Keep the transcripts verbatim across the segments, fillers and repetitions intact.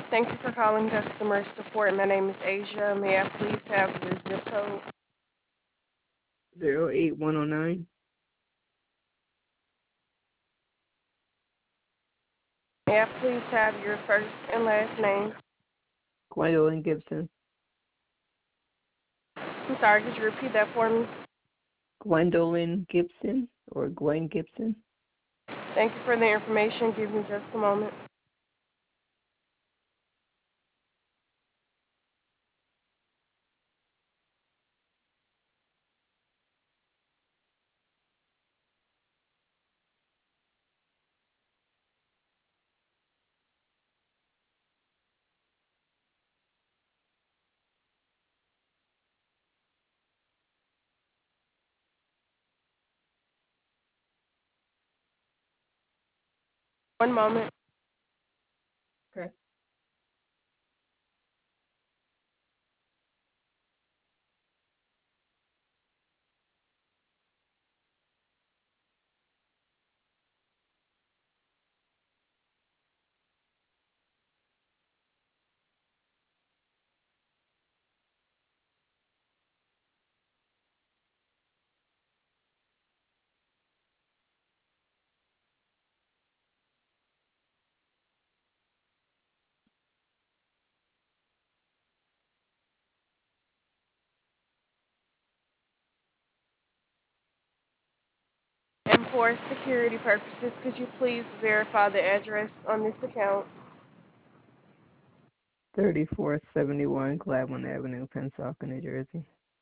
Thank you for calling customer support. My name is Asia. May I please have your zip code? Zero eight one oh nine. May I please have your first and last name? Gwendolyn Gibson. I'm sorry, could you repeat that for me? Gwendolyn Gibson or Gwen Gibson. Thank you for the information. Give me just a moment. One moment. Okay. And for security purposes, could you please verify the address on this account? thirty-four seventy-one Gladwin Avenue, Pensacola, New Jersey.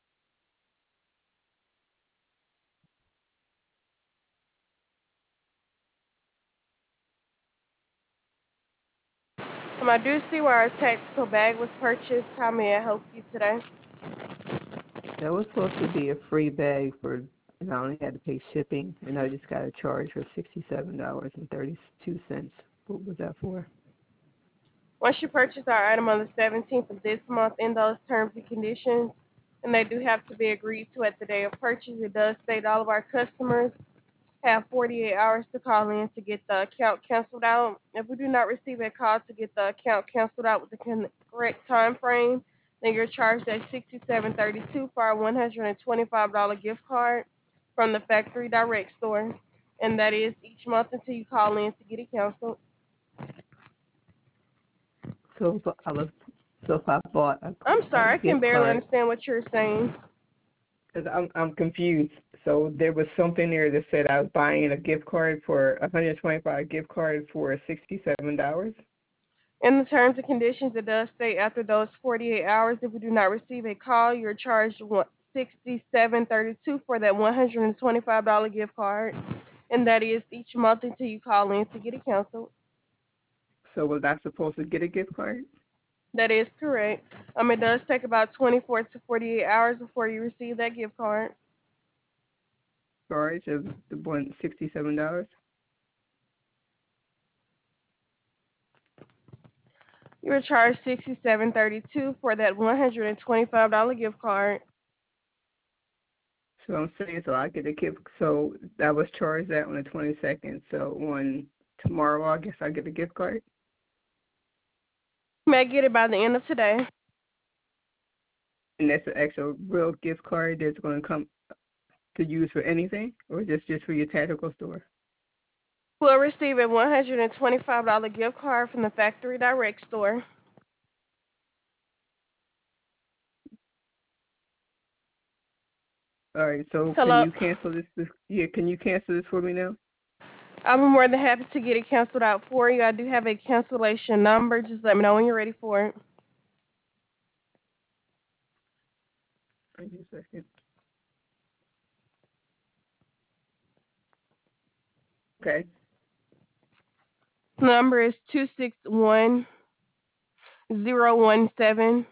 Um, I do see where a tactical bag was purchased. How may I help you today? That was supposed to be a free bag for, and I only had to pay shipping, and I just got a charge for sixty-seven dollars and thirty-two cents. What was that for? Once you purchase our item on the seventeenth of this month in those terms and conditions, and they do have to be agreed to at the day of purchase, it does state all of our customers have forty-eight hours to call in to get the account canceled out. If we do not receive a call to get the account canceled out with the correct time frame, then you're charged at sixty-seven thirty-two for our one hundred twenty-five dollars gift card from the Factory Direct store, and that is each month until you call in to get it canceled. So if I was, so if I bought a, I'm a sorry, I can gift barely card, understand what you're saying. because I'm I'm confused. So there was something there that said I was buying a gift card for a hundred twenty-five gift card for sixty-seven dollars. In the terms and conditions, it does state after those forty-eight hours, if we do not receive a call, you're charged sixty-seven thirty-two for that one hundred twenty-five dollars gift card, and that is each month until you call in to get it canceled. So was I supposed to get a gift card? That is correct. Um, it does take about twenty-four to forty-eight hours before you receive that gift card. Charge of the one sixty-seven dollars. You were charged sixty-seven thirty-two for that one hundred twenty-five dollars gift card. So I'm saying, so I get a gift. So that was charged that on the twenty-second. So on tomorrow, I guess I get a gift card. You may get it by the end of today. And that's an actual real gift card that's going to come to use for anything, or just just for your tactical store. Will receive a one hundred twenty-five dollars gift card from the Factory Direct store. All right. So can Hello. you cancel this? this yeah. Can you cancel this for me now? I'm more than happy to get it canceled out for you. I do have a cancellation number. Just let me know when you're ready for it. Wait a second. Okay. The number is two six one zero one seven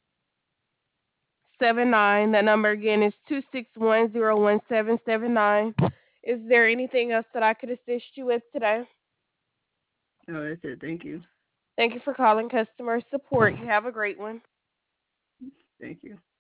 seven nine. That number again is two six one zero one seven seven nine. Is there anything else that I could assist you with today? No, that's it. Thank you. Thank you for calling customer support. You have a great one. Thank you.